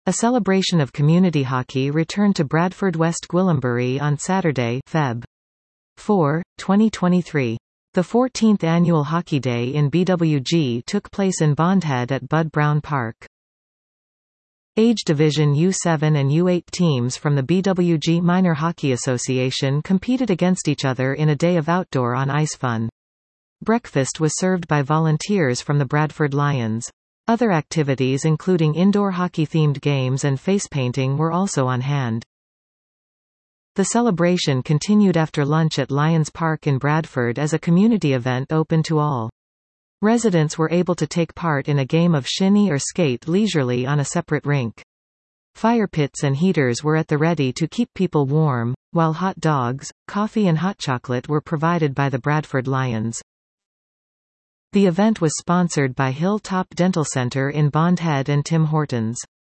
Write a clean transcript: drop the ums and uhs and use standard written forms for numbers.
A celebration of community hockey returned to Bradford West Gwillimbury on Saturday, Feb. 4, 2023. The 14th annual Hockey Day in BWG took place in Bondhead at Bud Brown Park. Age Division U7 and U8 teams from the BWG Minor Hockey Association competed against each other in a day of outdoor on-ice fun. Breakfast was served by volunteers from the Bradford Lions. Other activities including indoor hockey-themed games and face painting were also on hand. The celebration continued after lunch at Lions Park in Bradford as a community event open to all. Residents were able to take part in a game of shinny or skate leisurely on a separate rink. Fire pits and heaters were at the ready to keep people warm, while hot dogs, coffee and hot chocolate were provided by the Bradford Lions. The event was sponsored by Hilltop Dental Center in Bondhead and Tim Hortons.